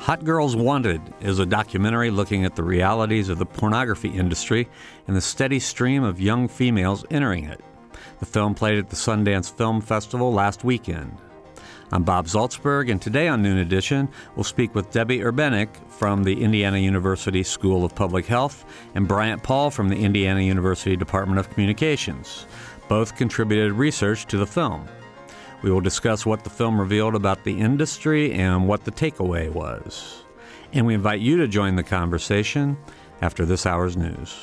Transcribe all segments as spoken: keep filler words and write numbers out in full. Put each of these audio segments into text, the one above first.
Hot Girls Wanted is a documentary looking at the realities of the pornography industry and the steady stream of young females entering it. The film played at the Sundance Film Festival last weekend. I'm Bob Zaltsberg, and today on Noon Edition, we'll speak with Debbie Urbanek from the Indiana University School of Public Health and Bryant Paul from the Indiana University Department of Communications. Both contributed research to the film. We will discuss what the film revealed about the industry and what the takeaway was. And we invite you to join the conversation after this hour's news.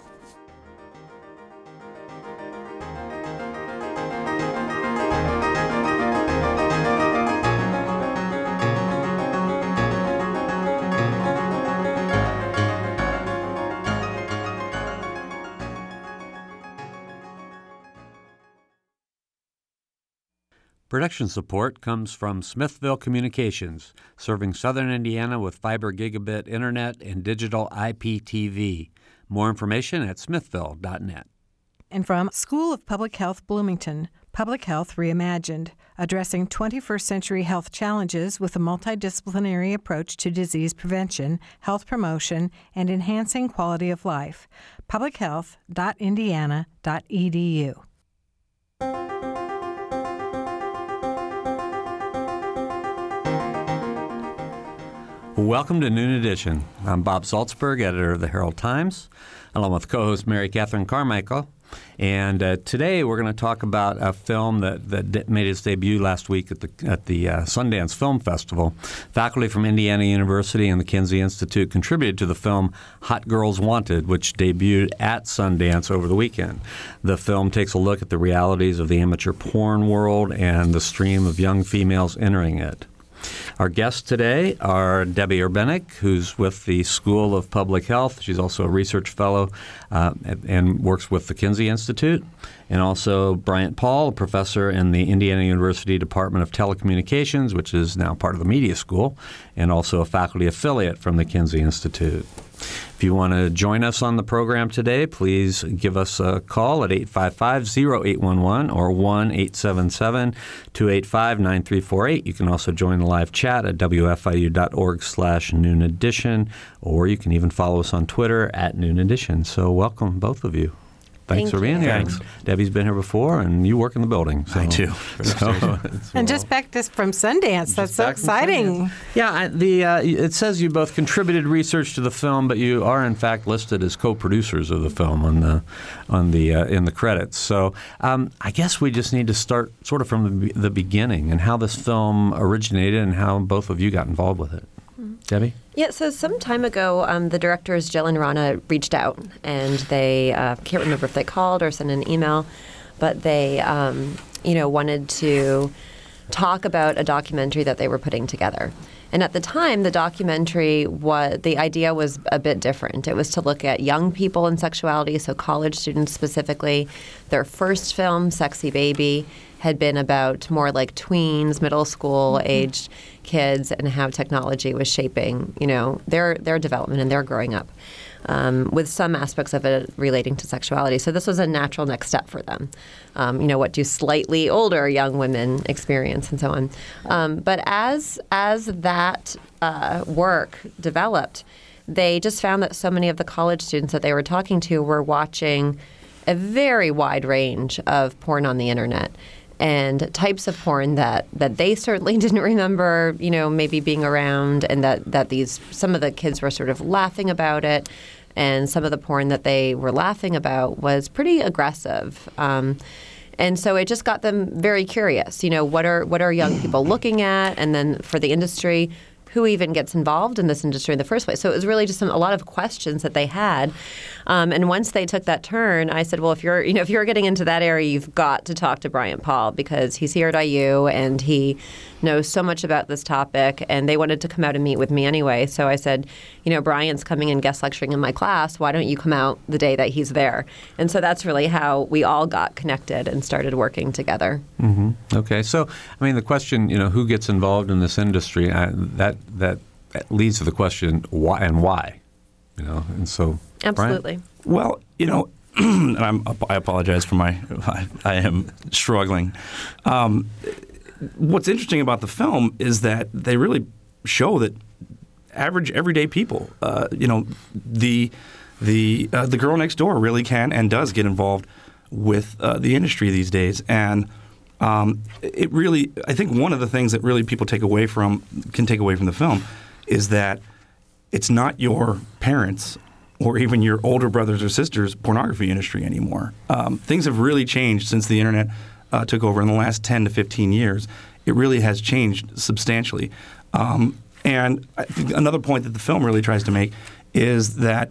Production support comes from Smithville Communications, serving southern Indiana with fiber gigabit internet and digital I P T V. More information at smithville dot net. And from School of Public Health Bloomington, Public Health Reimagined, addressing twenty-first century health challenges with a multidisciplinary approach to disease prevention, health promotion, and enhancing quality of life. public health dot indiana dot e d u. Welcome to Noon Edition. I'm Bob Zaltsberg, editor of the Herald Times, along with co-host Mary Catherine Carmichael. And uh, today we're going to talk about a film that, that made its debut last week at the at the uh, Sundance Film Festival. Faculty from Indiana University and the Kinsey Institute contributed to the film Hot Girls Wanted, which debuted at Sundance over the weekend. The film takes a look at the realities of the amateur porn world and the stream of young females entering it. Our guests today are Debbie Urbanek, who's with the School of Public Health. She's also a research fellow uh, and works with the Kinsey Institute. And also Bryant Paul, a professor in the Indiana University Department of Telecommunications, which is now part of the Media School, and also a faculty affiliate from the Kinsey Institute. If you want to join us on the program today, please give us a call at eight five five, oh eight one one or one eight seven seven, two eight five, nine three four eight. You can also join the live chat at w f i u dot org slash noon edition, or you can even follow us on Twitter at Noon Edition. So welcome, both of you. Thanks Thank for being you. here. Thanks. Debbie's been here before, and you work in the building. So. I do. So, And just back this from Sundance. That's so exciting. Yeah, I, the uh, it says you both contributed research to the film, but you are in fact listed as co-producers of the film on the on the uh, in the credits. So um, I guess we just need to start sort of from the, the beginning and how this film originated and how both of you got involved with it. Mm-hmm. Debbie? Yeah, so some time ago, um, the directors, Jill and Rana, reached out, and they uh, can't remember if they called or sent an email, but they, um, you know, wanted to talk about a documentary that they were putting together. And at the time, the documentary was, the idea was a bit different. It was to look at young people and sexuality, so college students specifically. Their first film, Sexy Baby, had been about more like tweens, middle school mm-hmm. aged kids, and how technology was shaping, you know, their their development and their growing up, um, with some aspects of it relating to sexuality. So this was a natural next step for them. Um, you know, what do slightly older young women experience, and so on. Um, but as as that uh, work developed, they just found that so many of the college students that they were talking to were watching a very wide range of porn on the internet. And types of porn that, that they certainly didn't remember, you know, maybe being around, and that, that these some of the kids were sort of laughing about it, and some of the porn that they were laughing about was pretty aggressive. Um, and so it just got them very curious. You know, what are what are young people looking at, and then for the industry, who even gets involved in this industry in the first place? So it was really just some, a lot of questions that they had. Um, and once they took that turn, I said, well, if you're, you know, if you're getting into that area, you've got to talk to Bryant Paul, because he's here at I U and he knows so much about this topic. And they wanted to come out and meet with me anyway. So I said, you know, Bryant's coming and guest lecturing in my class. Why don't you come out the day that he's there? And so that's really how we all got connected and started working together. Mm-hmm. Okay. So, I mean, the question, you know, who gets involved in this industry, I, that, that that leads to the question, why and why? You know, and so Absolutely. Brian? Well, you know, and I'm, I apologize for my, I, I am struggling. Um, what's interesting about the film is that they really show that average, everyday people. Uh, you know, the the uh, the girl next door really can and does get involved with uh, the industry these days, and um, it really. I think one of the things that really people take away from can take away from the film is that it's not your parents or even your older brothers or sisters' pornography industry anymore. Um, things have really changed since the internet uh, took over in the last ten to fifteen years. It really has changed substantially. Um, and I think another point that the film really tries to make is that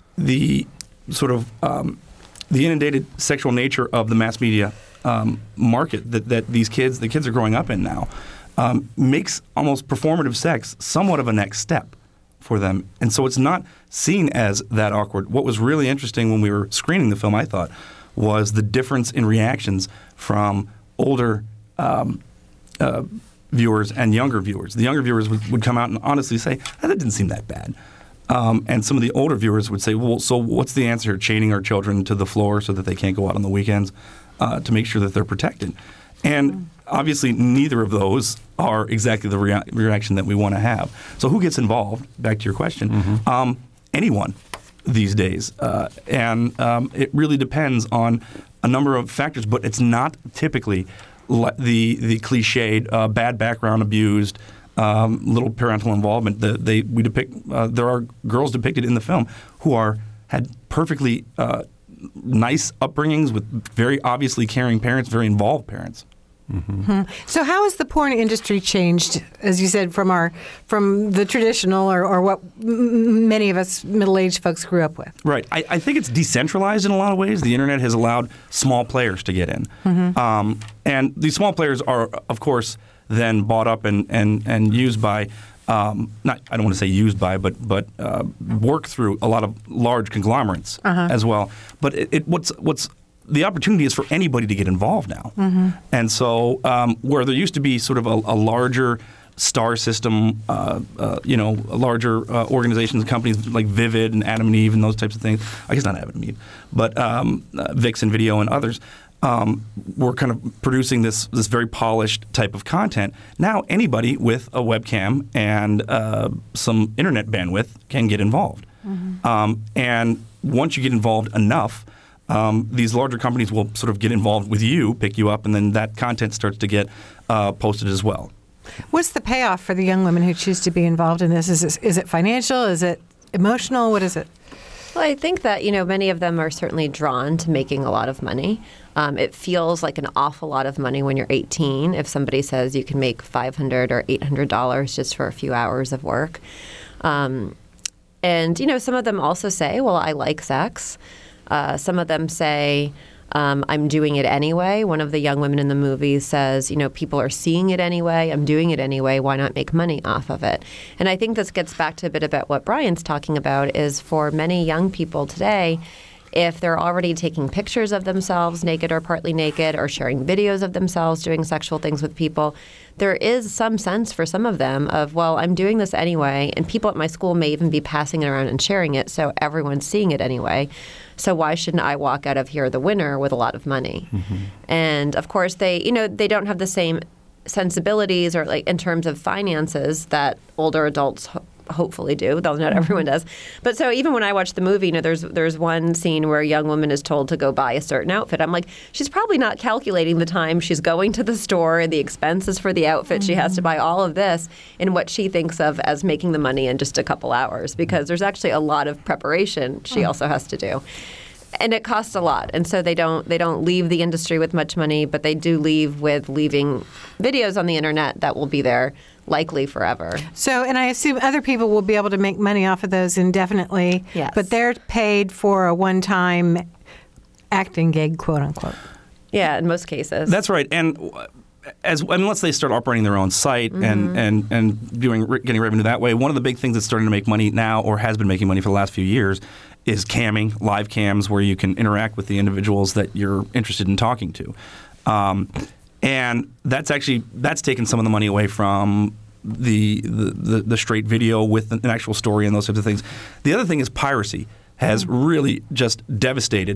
the sort of um, the inundated sexual nature of the mass media um, market that, that these kids, the kids are growing up in now, um, makes almost performative sex somewhat of a next step for them. And so it's not seen as that awkward. What was really interesting when we were screening the film, I thought, was the difference in reactions from older um, uh, viewers and younger viewers. The younger viewers would, would come out and honestly say, that didn't seem that bad. Um, and some of the older viewers would say, well, so what's the answer? Chaining our children to the floor so that they can't go out on the weekends uh, to make sure that they're protected. And obviously, neither of those are exactly the rea- reaction that we want to have. So who gets involved? Back to your question. Mm-hmm. Um, anyone these days. Uh, and um, it really depends on a number of factors, but it's not typically le- the, the cliched uh, bad background abused, Um, little parental involvement. The, they we depict uh, there are girls depicted in the film who are had perfectly uh, nice upbringings with very obviously caring parents, very involved parents. Mm-hmm. Hmm. So how has the porn industry changed, as you said, from our from the traditional or, or what m- many of us middle-aged folks grew up with? Right. I, I think it's decentralized in a lot of ways. The internet has allowed small players to get in, mm-hmm. um, and these small players are, of course, then bought up and, and, and used by, um, not I don't want to say used by, but but uh, work through a lot of large conglomerates uh-huh. as well. But it, it, what's what's the opportunity is for anybody to get involved now. Mm-hmm. And so um, where there used to be sort of a, a larger star system, uh, uh, you know, larger uh, organizations, companies like Vivid and Adam and Eve and those types of things. I guess not Adam and Eve, but um, uh, Vixen Video and others. Um, we're kind of producing this this very polished type of content. Now anybody with a webcam and uh, some internet bandwidth can get involved. Mm-hmm. Um, and once you get involved enough, um, these larger companies will sort of get involved with you, pick you up, and then that content starts to get uh, posted as well. What's the payoff for the young women who choose to be involved in this? Is it, is it financial? Is it emotional? What is it? Well, I think that, you know, many of them are certainly drawn to making a lot of money. Um, it feels like an awful lot of money when you're eighteen. If somebody says you can make five hundred dollars or eight hundred dollars just for a few hours of work. Um, and, you know, some of them also say, well, I like sex. Uh, some of them say, um, I'm doing it anyway. One of the young women in the movie says, you know, people are seeing it anyway. I'm doing it anyway. Why not make money off of it? And I think this gets back to a bit about what Brian's talking about is for many young people today, if they're already taking pictures of themselves naked or partly naked or sharing videos of themselves doing sexual things with people, there is some sense for some of them of, well, I'm doing this anyway, and people at my school may even be passing it around and sharing it, so everyone's seeing it anyway. So why shouldn't I walk out of here the winner with a lot of money? Mm-hmm. And of course, they, you know, they don't have the same sensibilities or like in terms of finances that older adults ho- hopefully do, though not everyone does. But so even when I watch the movie, you know, there's there's one scene where a young woman is told to go buy a certain outfit. I'm like, she's probably not calculating the time she's going to the store and the expenses for the outfit. Mm-hmm. She has to buy all of this in what she thinks of as making the money in just a couple hours, because there's actually a lot of preparation she mm-hmm. also has to do. And it costs a lot, and so they don't they don't leave the industry with much money, but they do leave with leaving videos on the internet that will be there likely forever. So, and I assume other people will be able to make money off of those indefinitely, yes. but they're paid for a one-time acting gig, quote unquote. Yeah, in most cases. That's right, and as unless they start operating their own site mm-hmm. and and and doing getting revenue that way, one of the big things that's starting to make money now, or has been making money for the last few years, is camming, live cams, where you can interact with the individuals that you're interested in talking to. Um, and that's actually, that's taken some of the money away from the, the, the, the straight video with an actual story and those types of things. The other thing is piracy has really just devastated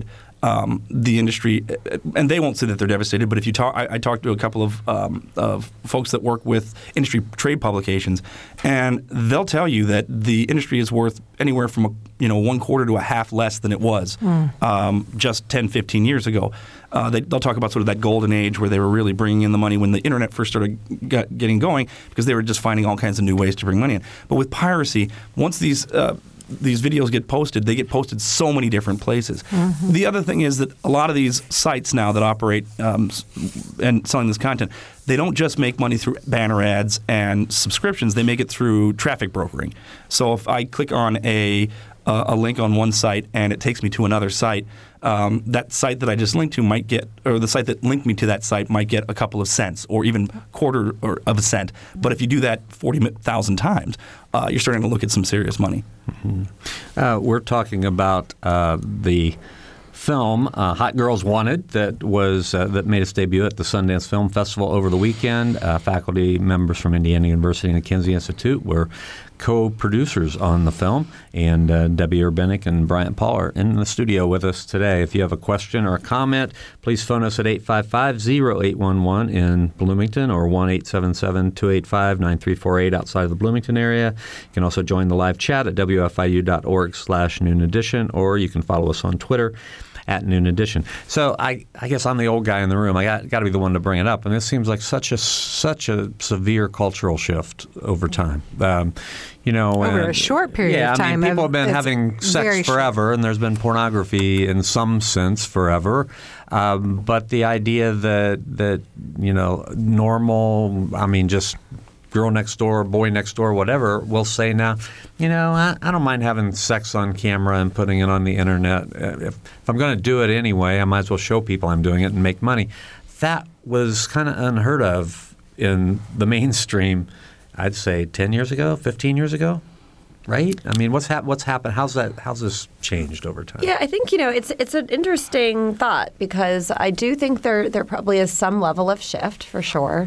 um, the industry, and they won't say that they're devastated, but if you talk, I, I talked to a couple of, um, of folks that work with industry trade publications, and they'll tell you that the industry is worth anywhere from a, you know one quarter to a half less than it was mm. um, just ten, fifteen years ago. Uh, they, they'll talk about sort of that golden age where they were really bringing in the money when the internet first started got, getting going, because they were just finding all kinds of new ways to bring money in. But with piracy, once these uh, these videos get posted, they get posted so many different places. Mm-hmm. The other thing is that a lot of these sites now that operate um, and selling this content, they don't just make money through banner ads and subscriptions. They make it through traffic brokering. So if I click on a uh, a link on one site and it takes me to another site, um, that site that I just linked to might get, or the site that linked me to that site might get a couple of cents or even quarter or of a cent. But if you do that forty thousand times, uh, you're starting to look at some serious money. Mm-hmm. Uh, we're talking about uh, the film uh, Hot Girls Wanted that was uh, that made its debut at the Sundance Film Festival over the weekend. Uh, faculty members from Indiana University and the Kinsey Institute were co-producers on the film, and uh, Debbie Urbanik and Bryant Paul are in the studio with us today. If you have a question or a comment, please phone us at eight five five, zero eight one one in Bloomington or one eight seven seven, two eight five, nine three four eight outside of the Bloomington area. You can also join the live chat at w f i u dot org slash noon edition, or you can follow us on Twitter at Noon Edition. So I, I guess I'm the old guy in the room. I got, got to be the one to bring it up. And this seems like such a such a severe cultural shift over time. Um, you know, over and, a short period yeah, of time. I mean, people have been having sex forever, short. And there's been pornography in some sense forever. Um, but the idea that that you know normal, I mean, just girl next door, boy next door, whatever, will say now, you know, I, I don't mind having sex on camera and putting it on the internet. If, if I'm going to do it anyway, I might as well show people I'm doing it and make money. That was kind of unheard of in the mainstream, I'd say ten years ago, fifteen years ago, right? I mean, what's hap- what's happened? How's that? How's this changed over time? Yeah, I think, you know, it's it's an interesting thought, because I do think there there probably is some level of shift for sure.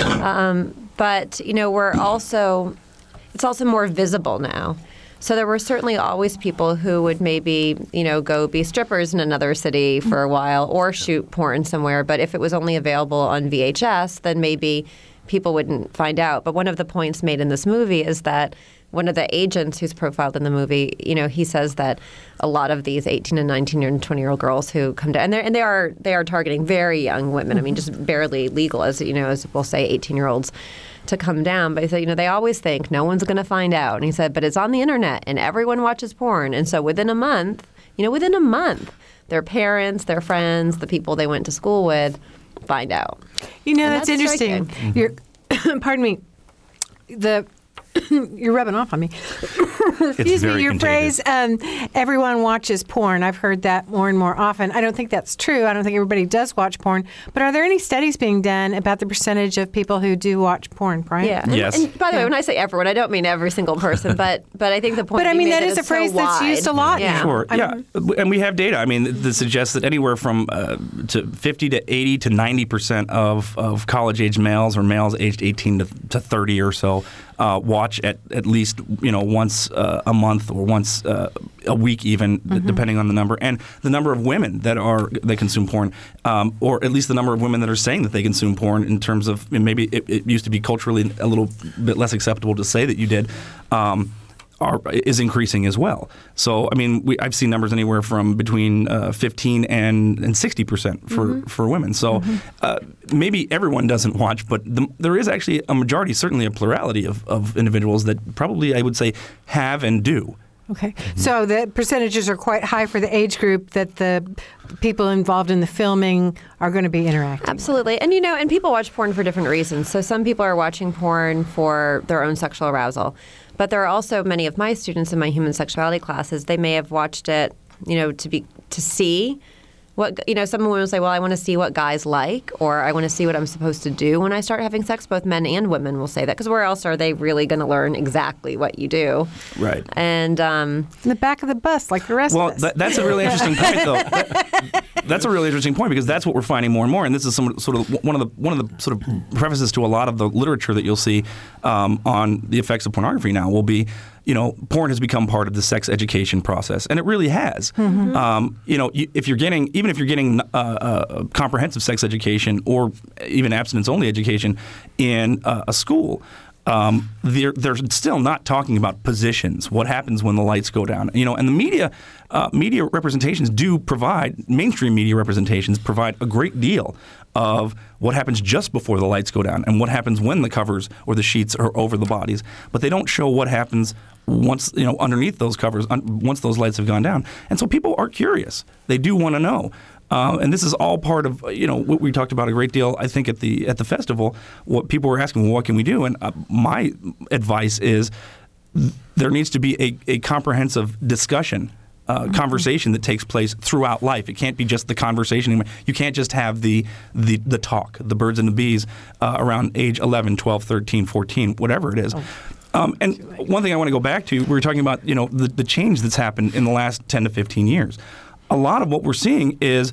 Um, but, you know, we're also, it's also more visible now. So there were certainly always people who would maybe, you know, go be strippers in another city for a while or shoot porn somewhere. But if it was only available on V H S, then maybe people wouldn't find out. But one of the points made in this movie is that one of the agents who's profiled in the movie, you know, he says that a lot of these eighteen and nineteen and twenty year old girls who come down, and, and they are they are targeting very young women. I mean, just barely legal, as you know, as we'll say, eighteen year olds to come down. But he said, you know, they always think no one's going to find out. And he said, but it's on the internet and everyone watches porn. And so within a month, you know, within a month, their parents, their friends, the people they went to school with find out. You know, and that's, that's interesting. Mm-hmm. You're, pardon me, the you're rubbing off on me. Excuse me, your contagious. phrase, um, everyone watches porn. I've heard that more and more often. I don't think that's true. I don't think everybody does watch porn. But are there any studies being done about the percentage of people who do watch porn, Brian? Yeah. And, yes. And by the yeah. way, when I say everyone, I don't mean every single person, but but I think the point But I mean, that is a phrase so that's wide. used a lot yeah. now. Sure, I yeah. mean, And we have data. I mean, that suggests that anywhere from uh, to fifty to eighty to ninety percent of, of college-age males or males aged eighteen to, to thirty or so uh, watch at, at least, you know, once uh, a month or once uh, a week even, mm-hmm. depending on the number. And the number of women that are that consume porn, um, or at least the number of women that are saying that they consume porn in terms of, maybe it, it used to be culturally a little bit less acceptable to say that you did, um, Are, is increasing as well. So, I mean, we, I've seen numbers anywhere from between uh, fifteen and, and sixty percent for, mm-hmm. for women. So mm-hmm. uh, maybe everyone doesn't watch, but the, there is actually a majority, certainly a plurality of, of individuals that probably, I would say, have and do. Okay. Mm-hmm. So the percentages are quite high for the age group that the people involved in the filming are going to be interacting. Absolutely. And, you know, and people watch porn for different reasons. So some people are watching porn for their own sexual arousal. But there are also many of my students in my human sexuality classes, they may have watched it, you know, to be to see what, you know, some women will say, well, I want to see what guys like, or I want to see what I'm supposed to do when I start having sex. Both men and women will say that, because where else are they really going to learn exactly what you do? Right. And um, in the back of the bus, like the rest well, of us. Well, that, that's a really interesting point, though. That, that's a really interesting point, because that's what we're finding more and more. And this is some sort of one of the one of the sort of prefaces to a lot of the literature that you'll see um, on the effects of pornography now will be, you know, porn has become part of the sex education process, and it really has. Mm-hmm. Um, you know, you, if you're getting, even if you're getting uh, uh, comprehensive sex education or even abstinence-only education in uh, a school, um, they're they're still not talking about positions. What happens when the lights go down? You know, and the media uh, media representations do provide mainstream media representations provide a great deal of what happens just before the lights go down and what happens when the covers or the sheets are over the bodies, but they don't show what happens once, you know, underneath those covers, un- once those lights have gone down. And so people are curious. They do want to know. Uh, and this is all part of, you know, what we talked about a great deal, I think, at the at the festival. What people were asking, well, what can we do? And uh, my advice is th- there needs to be a, a comprehensive discussion, uh, mm-hmm. conversation that takes place throughout life. It can't be just the conversation anymore. You can't just have the the, the talk, the birds and the bees, uh, around age eleven, twelve, thirteen, fourteen, whatever it is. Oh. Um, and one thing I want to go back to, we were talking about, you know, the, the change that's happened in the last ten to fifteen years. A lot of what we're seeing is,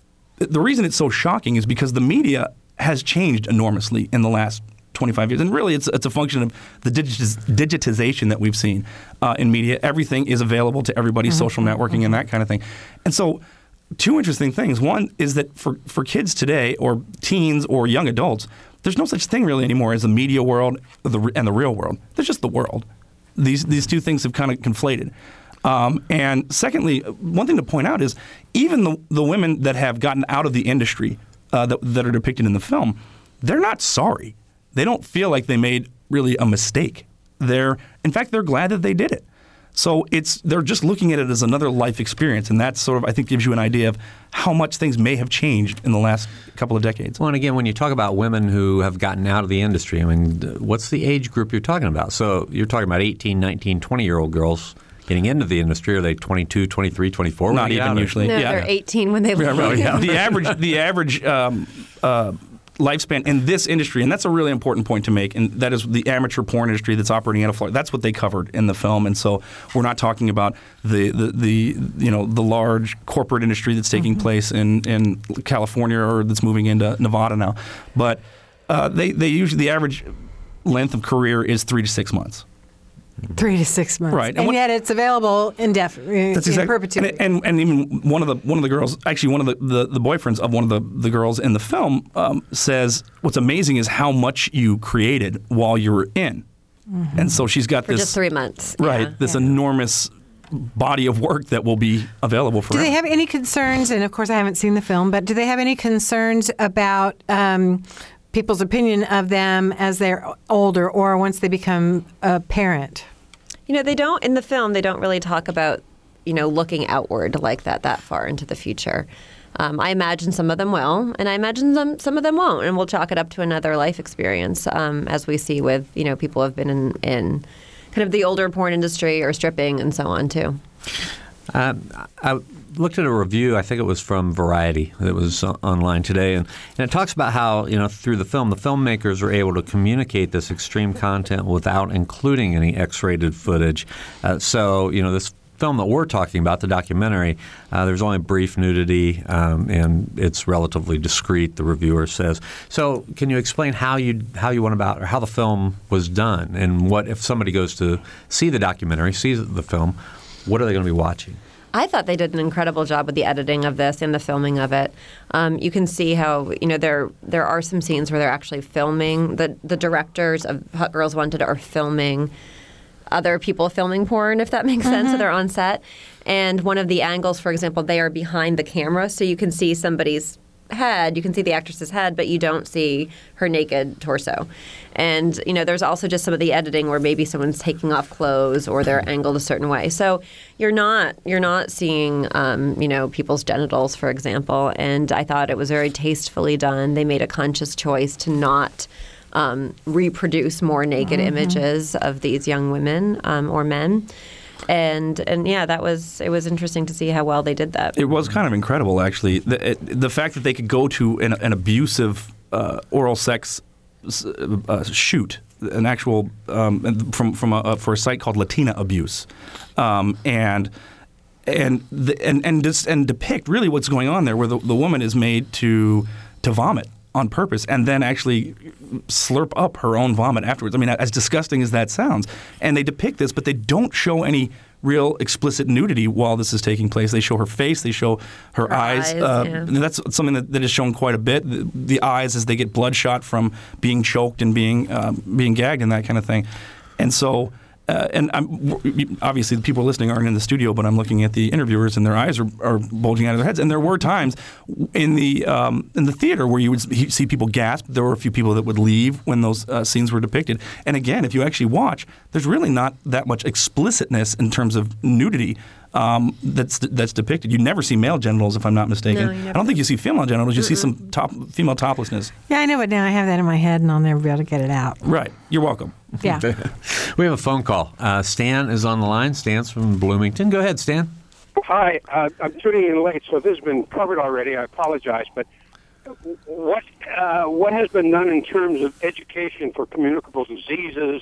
the reason it's so shocking is because the media has changed enormously in the last twenty-five years. And really, it's it's a function of the digitiz- digitization that we've seen uh, in media. Everything is available to everybody, mm-hmm. social networking mm-hmm. and that kind of thing. And so two interesting things. One is that for, for kids today, or teens or young adults, there's no such thing really anymore as the media world the, and the real world. There's just the world. These these two things have kind of conflated. Um, and secondly, one thing to point out is even the, the women that have gotten out of the industry uh, that, that are depicted in the film, they're not sorry. They don't feel like they made really a mistake. They're, in fact, they're glad that they did it. So it's they're just looking at it as another life experience, and that sort of, I think, gives you an idea of how much things may have changed in the last couple of decades. Well, and again, when you talk about women who have gotten out of the industry, I mean, what's the age group you're talking about? So you're talking about eighteen, nineteen, twenty-year-old girls getting into the industry. Are they twenty-two, twenty-three, twenty-four? Not even usually. No, yeah. they're eighteen when they leave. Yeah, right, yeah. The average, the average um, uh, lifespan in this industry, and that's a really important point to make, and that is the amateur porn industry that's operating out of Florida. That's what they covered in the film, and so we're not talking about the the, the you know the large corporate industry that's taking mm-hmm. place in, in California or that's moving into Nevada now. But uh, they they usually the average length of career is three to six months. Three to six months, right? And, and what, yet it's available indefinitely, that's in exactly, perpetuity. And, and and even one of the one of the girls, actually one of the, the, the boyfriends of one of the, the girls in the film um, says, "What's amazing is how much you created while you were in." Mm-hmm. And so she's got for this just three months, right? Yeah. This yeah. enormous body of work that will be available forever. Do they have any concerns? And of course, I haven't seen the film, but do they have any concerns about Um, people's opinion of them as they're older or once they become a parent? You know, they don't, in the film, they don't really talk about, you know, looking outward like that, that far into the future. Um, I imagine some of them will, and I imagine some, some of them won't, and we'll chalk it up to another life experience, um, as we see with, you know, people who have been in, in kind of the older porn industry or stripping and so on, too. Um, I looked at a review, I think it was from Variety, that was online today, and, and it talks about how, you know, through the film, the filmmakers are able to communicate this extreme content without including any X-rated footage. Uh, so, you know, this film that we're talking about, the documentary, uh, there's only brief nudity, um, and it's relatively discreet, the reviewer says. So can you explain how you how you went about, or how the film was done, and what if somebody goes to see the documentary, sees the film, what are they going to be watching? I thought they did an incredible job with the editing of this and the filming of it. Um, you can see how, you know, there there are some scenes where they're actually filming. The the directors of Hot Girls Wanted are filming other people filming porn, if that makes mm-hmm. sense. So they're on set. And one of the angles, for example, they are behind the camera, so you can see somebody's head, you can see the actress's head, but you don't see her naked torso. And, you know, there's also just some of the editing where maybe someone's taking off clothes or they're angled a certain way. So you're not you're not seeing, um, you know, people's genitals, for example. And I thought it was very tastefully done. They made a conscious choice to not um, reproduce more naked mm-hmm. images of these young women um, or men. And and yeah, that was it was interesting to see how well they did that. It was kind of incredible, actually. The, it, the fact that they could go to an, an abusive uh, oral sex uh, shoot, an actual um, from from a, for a site called Latina Abuse, um, and and the, and and, dis, and depict really what's going on there, where the, the woman is made to to vomit on purpose and then actually slurp up her own vomit afterwards. I mean, as disgusting as that sounds. And they depict this, but they don't show any real explicit nudity while this is taking place. They show her face, they show her, Her eyes. eyes, uh, yeah. and that's something that, that is shown quite a bit. The, the eyes as they get bloodshot from being choked and being uh, being gagged and that kind of thing. And so, uh, and I'm, obviously the people listening aren't in the studio, but I'm looking at the interviewers and their eyes are, are bulging out of their heads. And there were times in the um, in the theater where you would see people gasp. There were a few people that would leave when those uh, scenes were depicted. And again, if you actually watch, there's really not that much explicitness in terms of nudity um, that's that's depicted. You never see male genitals, if I'm not mistaken. No, you never I don't think do. you see female genitals. You see some top female toplessness. Yeah, I know, but now I have that in my head, and I'll never be able to get it out. Right. You're welcome. Yeah. We have a phone call. Uh, Stan is on the line. Stan's from Bloomington. Go ahead, Stan. Hi, uh, I'm tuning in late, so this has been covered already. I apologize, but what uh, what has been done in terms of education for communicable diseases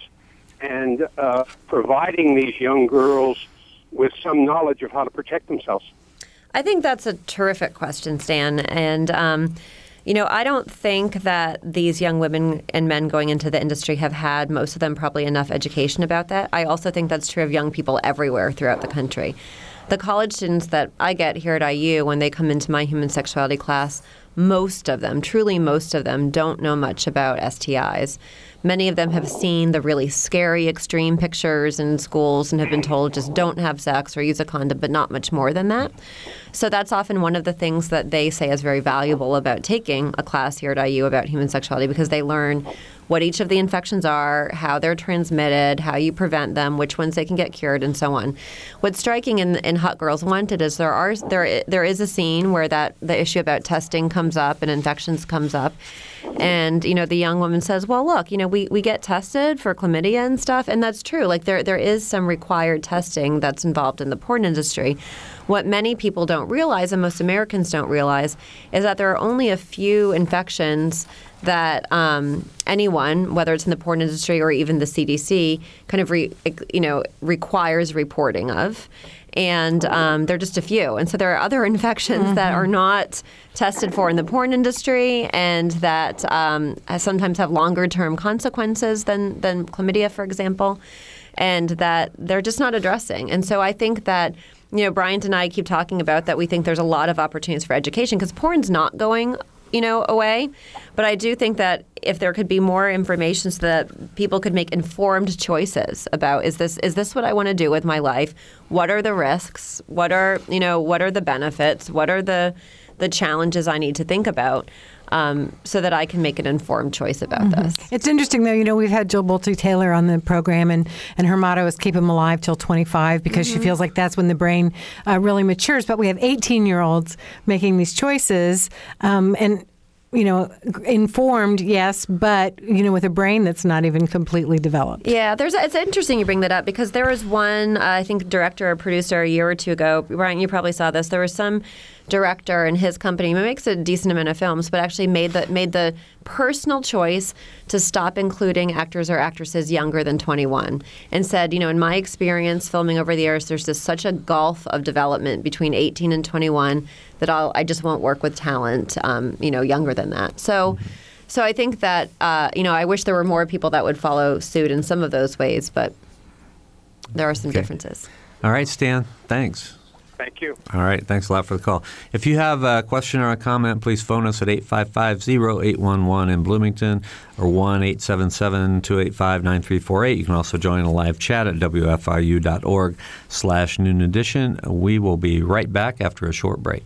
and uh, providing these young girls with some knowledge of how to protect themselves? I think that's a terrific question, Stan. And, um, you know, I don't think that these young women and men going into the industry have had, most of them, probably enough education about that. I also think that's true of young people everywhere throughout the country. The college students that I get here at I U, when they come into my human sexuality class, most of them, truly most of them, don't know much about S T Is. Many of them have seen the really scary extreme pictures in schools and have been told just don't have sex or use a condom, but not much more than that. So that's often one of the things that they say is very valuable about taking a class here at I U about human sexuality, because they learn what each of the infections are, how they're transmitted, how you prevent them, which ones they can get cured, and so on. What's striking in, in Hot Girls Wanted is there are there there is a scene where that the issue about testing comes up and infections comes up. And, you know, the young woman says, well, look, you know, we, we get tested for chlamydia and stuff. And that's true. Like, there there is some required testing that's involved in the porn industry. What many people don't realize, and most Americans don't realize, is that there are only a few infections that um, anyone, whether it's in the porn industry or even the C D C, kind of, re, you know, requires reporting of. And um, they're just a few. And so there are other infections mm-hmm. that are not tested for in the porn industry and that um, sometimes have longer-term consequences than, than chlamydia, for example, and that they're just not addressing. And so I think that, you know, Bryant and I keep talking about that we think there's a lot of opportunities for education because porn's not going you know, away. But I do think that if there could be more information so that people could make informed choices about is this is this what I want to do with my life? What are the risks? What are, you know, what are the benefits? What are the the challenges I need to think about? Um, so that I can make an informed choice about mm-hmm. this. It's interesting, though. You know, we've had Jill Bolte Taylor on the program, and, and her motto is keep them alive till twenty-five because mm-hmm. she feels like that's when the brain uh, really matures. But we have eighteen-year-olds making these choices, um, and you know, informed, yes, but, you know, with a brain that's not even completely developed. Yeah, there's. It's interesting you bring that up because there was one, uh, I think, director or producer a year or two ago. Brian, you probably saw this. There was some director in his company who makes a decent amount of films, but actually made the made the personal choice to stop including actors or actresses younger than twenty-one, and said, you know, in my experience filming over the years, there's just such a gulf of development between eighteen and twenty-one that I'll, I just won't work with talent, um, you know, younger than that. So, mm-hmm. so I think that uh, you know, I wish there were more people that would follow suit in some of those ways, but there are some okay. differences. All right, Stan. Thanks. Thank you. All right. Thanks a lot for the call. If you have a question or a comment, please phone us at eight five five, zero eight one one in Bloomington or one eight seven seven, two eight five, nine three four eight. You can also join a live chat at W F I U dot org slash noon edition. We will be right back after a short break.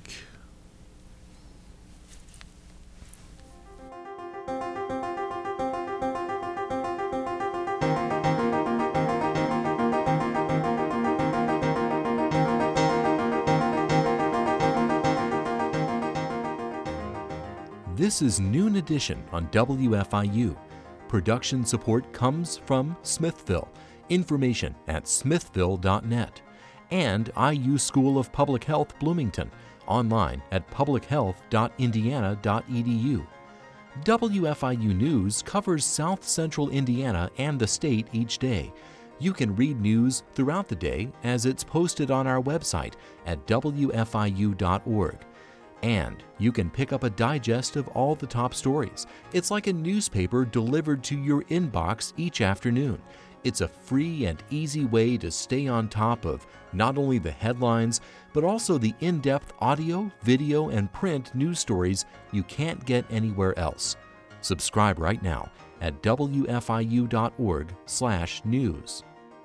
This is Noon Edition on W F I U. Production support comes from Smithville. Information at smithville dot net. And I U School of Public Health Bloomington. Online at public health dot indiana dot e d u. W F I U News covers South Central Indiana and the state each day. You can read news throughout the day as it's posted on our website at W F I U dot org. And you can pick up a digest of all the top stories. It's like a newspaper delivered to your inbox each afternoon. It's a free and easy way to stay on top of not only the headlines, but also the in-depth audio, video, and print news stories you can't get anywhere else. Subscribe right now at W F I U dot org slash news.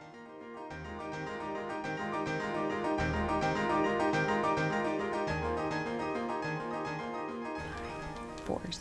Forced.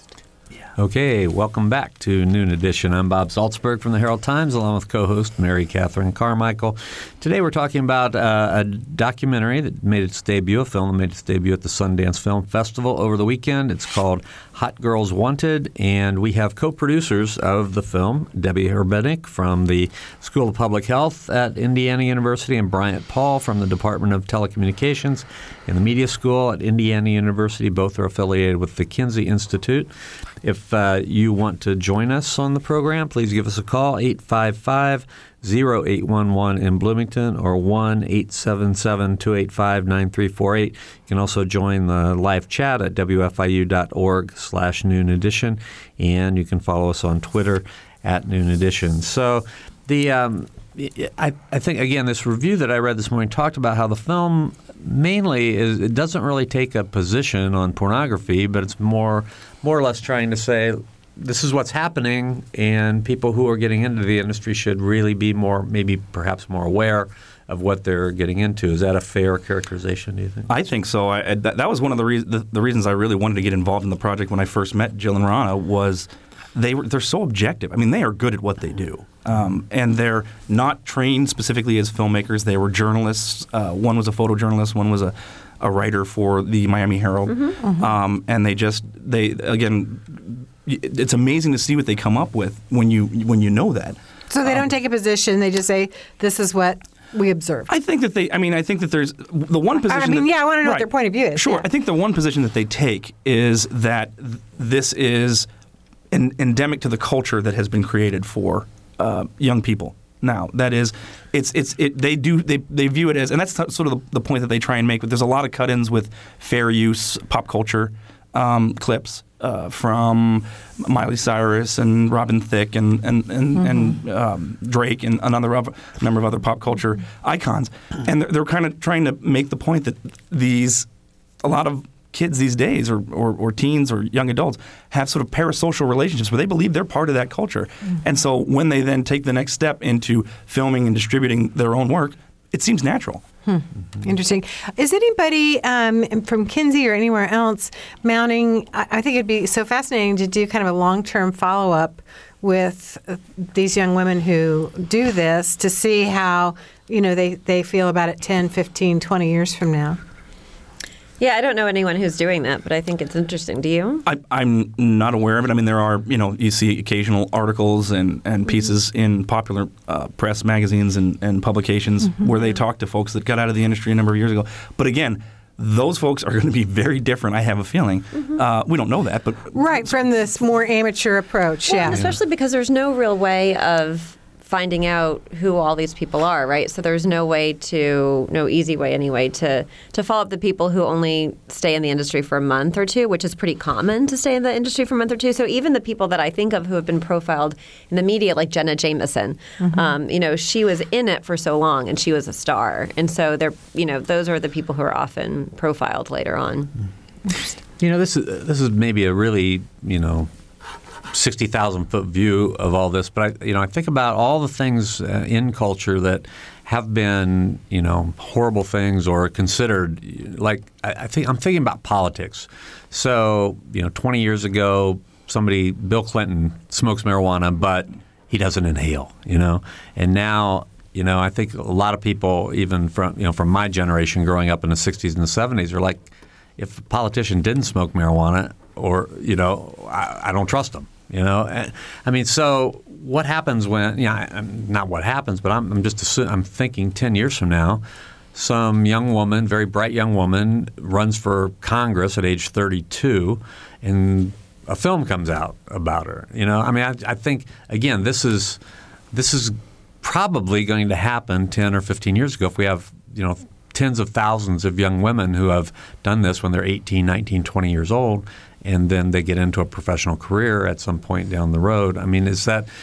Okay, welcome back to Noon Edition. I'm Bob Saltzberg from the Herald Times, along with co-host Mary Catherine Carmichael. Today we're talking about uh, a documentary that made its debut, a film that made its debut at the Sundance Film Festival over the weekend. It's called Hot Girls Wanted, and we have co-producers of the film, Debbie Herbenick from the School of Public Health at Indiana University and Bryant Paul from the Department of Telecommunications and the Media School at Indiana University. Both are affiliated with the Kinsey Institute. If uh, you want to join us on the program, please give us a call, eight five five, zero eight one one in Bloomington or one eight seven seven, two eight five, nine three four eight. You can also join the live chat at W F I U dot org slash noon edition, and you can follow us on Twitter at Noon Edition. So the um, I, I think, again, this review that I read this morning talked about how the film mainly is, it doesn't really take a position on pornography, but it's more more or less trying to say this is what's happening, and people who are getting into the industry should really be more, maybe perhaps more aware of what they're getting into. Is that a fair characterization, do you think? I think so. I, that, that was one of the, re- the, the reasons I really wanted to get involved in the project when I first met Jill and Rana was they were, they're so objective. I mean, they are good at what they do. Um, and they're not trained specifically as filmmakers. They were journalists. Uh, one was a photojournalist. One was a, a writer for the Miami Herald. Mm-hmm, mm-hmm. Um, and they just, they again, it's amazing to see what they come up with when you when you know that. So they um, don't take a position. They just say, this is what we observe. I think that they, I mean, I think that there's the one position. I mean, that, yeah, I want to know right, what their point of view is. Sure. Yeah. I think the one position that they take is that th- this is en- endemic to the culture that has been created for uh, young people. Now, that is, it's it's it. They do they, they view it as, and that's t- sort of the, the point that they try and make. But there's a lot of cut-ins with fair use pop culture um, clips uh, from Miley Cyrus and Robin Thicke and and and, mm-hmm. and um, Drake and another of, number of other pop culture icons, and they're, they're kind of trying to make the point that these a lot of kids these days, or, or, or teens or young adults, have sort of parasocial relationships where they believe they're part of that culture. Mm-hmm. And so when they then take the next step into filming and distributing their own work, it seems natural. Hmm. Mm-hmm. Interesting. Is anybody um, from Kinsey or anywhere else mounting, I, I think it'd be so fascinating to do kind of a long-term follow-up with uh, these young women who do this to see how, you know, they, they feel about it ten, fifteen, twenty years from now. Yeah, I don't know anyone who's doing that, but I think it's interesting. Do you? I, I'm not aware of it. I mean, there are, you know, you see occasional articles and, and pieces mm-hmm. in popular uh, press magazines and, and publications mm-hmm. where they talk to folks that got out of the industry a number of years ago. But again, those folks are going to be very different, I have a feeling. Mm-hmm. Uh, we don't know that, but... Right, from this more amateur approach, well, yeah. And especially because there's no real way of finding out who all these people are, right? So there's no way to, no easy way anyway, to, to follow up the people who only stay in the industry for a month or two, which is pretty common to stay in the industry for a month or two. So even the people that I think of who have been profiled in the media, like Jenna Jameson, mm-hmm. um, you know, she was in it for so long and she was a star. And so they're, you know, those are the people who are often profiled later on. You know, this is, this is maybe a really, you know, sixty thousand foot view of all this, but I, you know, I think about all the things uh, in culture that have been, you know, horrible things or considered. Like I, I think I'm thinking about politics. So, you know, twenty years ago, somebody, Bill Clinton, smokes marijuana, but he doesn't inhale. You know, and now, you know, I think a lot of people, even from you know from my generation, growing up in the sixties and the seventies, are like, if a politician didn't smoke marijuana, or you know, I, I don't trust him. You know, I mean, so what happens when? Yeah, you know, not what happens, but I'm, I'm just assu- I'm thinking ten years from now, some young woman, very bright young woman, runs for Congress at age thirty-two, and a film comes out about her. You know, I mean, I, I think again, this is this is probably going to happen ten or fifteen years ago if we have you know tens of thousands of young women who have done this when they're eighteen, nineteen, twenty years old, and then they get into a professional career at some point down the road. I mean, is that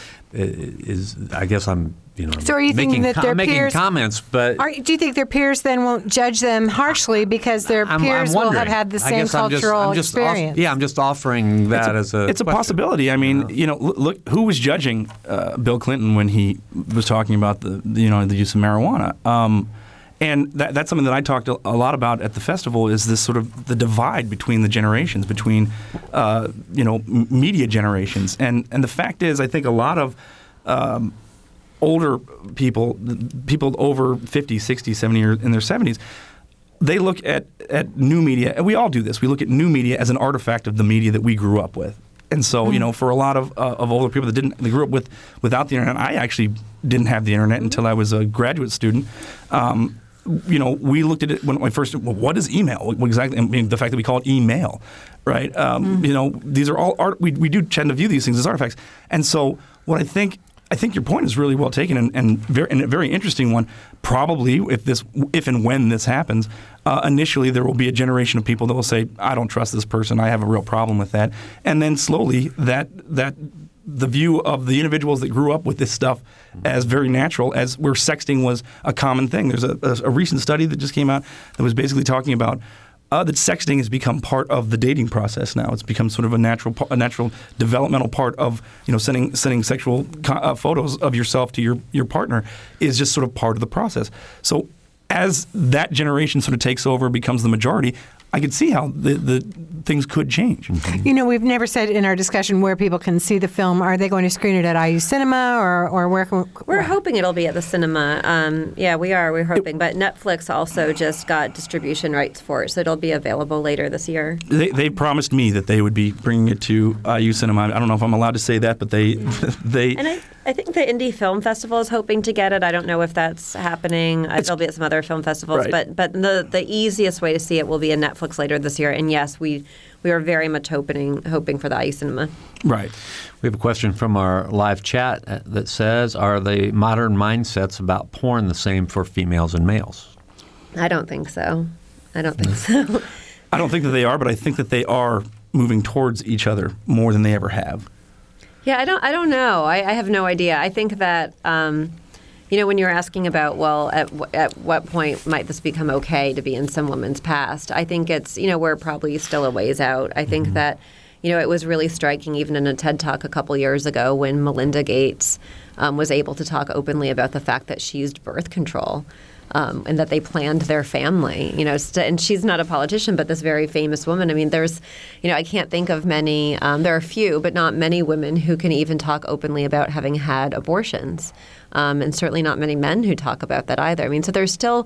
is I guess I'm you know So are you making, thinking that com- their making peers comments, but Are, do you think their peers then won't judge them harshly because their I'm, peers I'm will wondering. have had the I same guess I'm just- cultural I'm just off- experience? yeah, I'm just offering that it's as a it's a question. possibility. I mean, you know, look, look who was judging uh, Bill Clinton when he was talking about the you know the use of marijuana. Um, And that, that's something that I talked a, a lot about at the festival is this sort of the divide between the generations, between uh, you know m- media generations, and and the fact is, I think a lot of um, older people, people over fifty, sixty, seventy, or in their seventies, they look at at new media, and we all do this. We look at new media as an artifact of the media that we grew up with. And so, you know, for a lot of uh, of older people that didn't, they grew up with without the internet. I actually didn't have the internet until I was a graduate student. Um, you know, we looked at it when I first, well, what is email? What exactly, I mean, the fact that we call it email, right? Um, mm. You know, these are all art, we, we do tend to view these things as artifacts. And so what I think, I think your point is really well taken and, and, very, and a very interesting one. Probably if this, if and when this happens, uh, initially there will be a generation of people that will say, I don't trust this person. I have a real problem with that. And then slowly that, that, the view of the individuals that grew up with this stuff as very natural, as where sexting was a common thing. There's a, a, a recent study that just came out that was basically talking about uh, that sexting has become part of the dating process now. It's become sort of a natural, a natural developmental part of you know sending sending sexual co- uh, photos of yourself to your your partner is just sort of part of the process. So as that generation sort of takes over, becomes the majority, I could see how the, the things could change. Mm-hmm. You know, we've never said in our discussion where people can see the film. Are they going to screen it at I U Cinema or, or where can we, We're hoping it'll be at the cinema. Um, yeah, we are. We're hoping. But Netflix also just got distribution rights for it, so it'll be available later this year. They, they promised me that they would be bringing it to I U Cinema. I don't know if I'm allowed to say that, but they... they and I, I think the Indie Film Festival is hoping to get it. I don't know if that's happening. Uh, It'll be at some other film festivals. Right. But but the, the easiest way to see it will be in Netflix later this year. And yes, we we are very much hoping hoping for the I U Cinema. Right. We have a question from our live chat that says, are the modern mindsets about porn the same for females and males? I don't think so. I don't think so. I don't think that they are, but I think that they are moving towards each other more than they ever have. Yeah, I don't. I don't know. I, I have no idea. I think that um, you know, when you're asking about, well, at w- at what point might this become okay to be in some woman's past? I think it's you know we're probably still a ways out. I think mm-hmm. that you know it was really striking even in a TED Talk a couple years ago when Melinda Gates um, was able to talk openly about the fact that she used birth control. Um, and that they planned their family, you know, st- and she's not a politician, but this very famous woman. I mean, there's, you know, I can't think of many, um, there are a few, but not many women who can even talk openly about having had abortions. Um, and certainly not many men who talk about that either. I mean, so there's still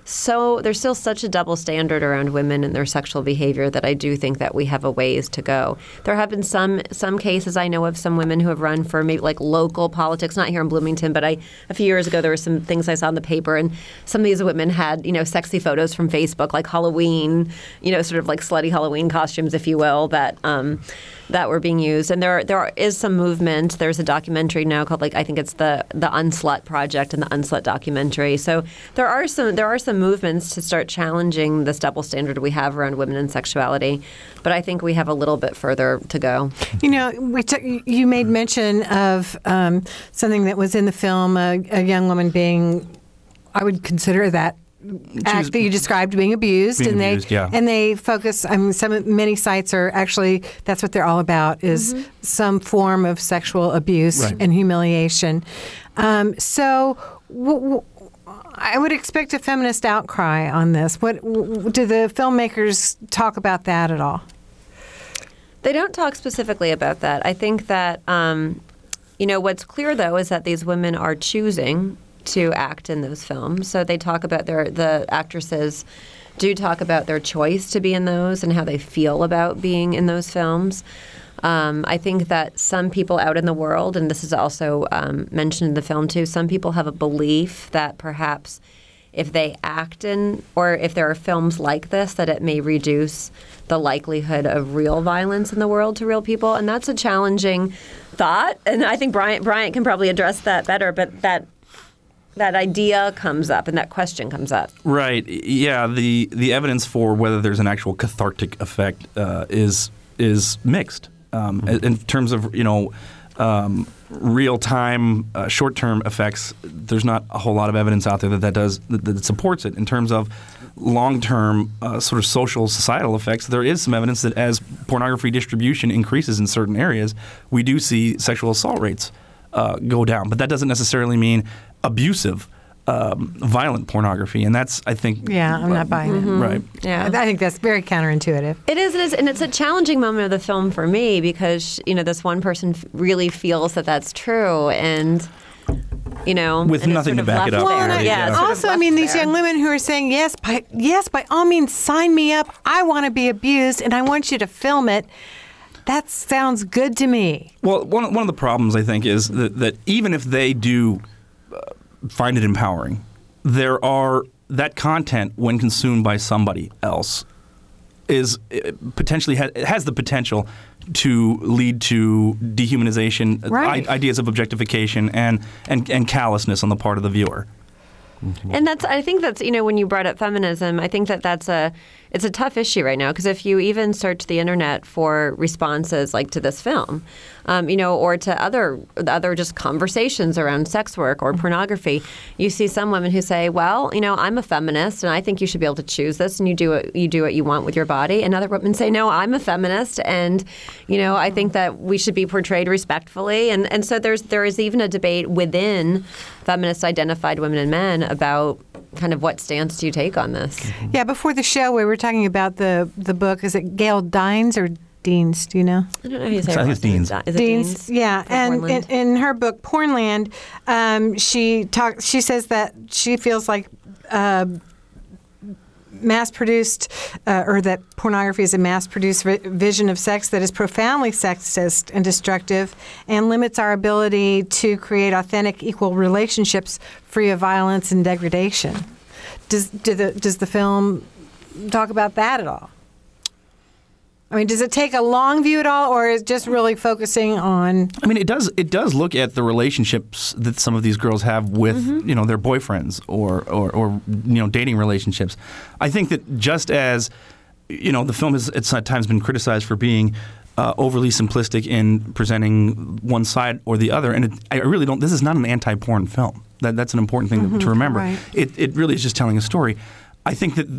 so there's still such a double standard around women and their sexual behavior that I do think that we have a ways to go. There have been some some cases I know of some women who have run for maybe like local politics, not here in Bloomington, but I a few years ago there were some things I saw in the paper, and some of these women had you know sexy photos from Facebook, like Halloween, you know, sort of like slutty Halloween costumes, if you will, that um, that were being used. And there there is some movement. There's a documentary now called like I think it's the the Unslut Project and the Unslut documentary. So there are some there are some movements to start challenging this double standard we have around women and sexuality, but I think we have a little bit further to go. You know, we t- you made mention of um, something that was in the film, a, a young woman being, I would consider that act that you described being abused, being and they abused, yeah. and they focus. I mean, some many sites are actually that's what they're all about is mm-hmm. some form of sexual abuse right. and humiliation. Um, so. W- w- I would expect a feminist outcry on this. What do the filmmakers talk about that at all? They don't talk specifically about that. I think that, um, you know, what's clear, though, is that these women are choosing to act in those films. So they talk about their, the actresses do talk about their choice to be in those and how they feel about being in those films. Um, I think that some people out in the world, and this is also um, mentioned in the film too, some people have a belief that perhaps if they act in, or if there are films like this, that it may reduce the likelihood of real violence in the world to real people. And that's a challenging thought. And I think Bryant, Bryant can probably address that better, but that that idea comes up and that question comes up. Right. Yeah. The the evidence for whether there's an actual cathartic effect uh, is is mixed um, mm-hmm. in terms of you know um, real time uh, short term effects. There's not a whole lot of evidence out there that that does that, that supports it. In terms of long term uh, sort of social societal effects, there is some evidence that as pornography distribution increases in certain areas, we do see sexual assault rates uh, go down. But that doesn't necessarily mean abusive, um, violent pornography, and that's I think yeah, I'm not buying mm-hmm. it. Right. Yeah, I think that's very counterintuitive. It is, it is, and it's a challenging moment of the film for me because you know this one person really feels that that's true, and you know, with nothing to back it up. Well, and I, yeah. yeah. Also, I mean, these there. young women who are saying yes, by yes, by all means, sign me up. I want to be abused, and I want you to film it. That sounds good to me. Well, one one of the problems I think is that, that even if they do uh, find it empowering, there are that content when consumed by somebody else is uh, potentially ha- it has the potential to lead to dehumanization, right. I- ideas of objectification, and, and and callousness on the part of the viewer. And that's, I think that's, you know, when you brought up feminism, I think that that's a, it's a tough issue right now because if you even search the internet for responses like to this film, um, you know, or to other, other just conversations around sex work or pornography, you see some women who say, well, you know, I'm a feminist and I think you should be able to choose this and you do what you do what you want with your body. And other women say, no, I'm a feminist and, you know, I think that we should be portrayed respectfully. And, and so there's, there is even a debate within feminist identified women and men about kind of what stance do you take on this? Yeah, before the show, we were talking about the, the book. Is it Gail Dines or Deans? Do you know? I don't know how you say I think it's Deans. Is it Deans? Deans? Yeah, From and in, Pornland? in her book Pornland, um, she talk, She says that she feels like uh, mass-produced, uh, or that pornography is a mass-produced vi- vision of sex that is profoundly sexist and destructive, and limits our ability to create authentic, equal relationships free of violence and degradation. Does do the does the film talk about that at all? I mean, does it take a long view at all, or is it just really focusing on? I mean, it does. It does look at the relationships that some of these girls have with, mm-hmm. you know, their boyfriends or, or, or, you know, dating relationships. I think that just as, you know, the film has at times been criticized for being uh, overly simplistic in presenting one side or the other, and it, I really don't. This is not an anti-porn film. That, that's an important thing mm-hmm. to remember. Right. It it really is just telling a story. I think that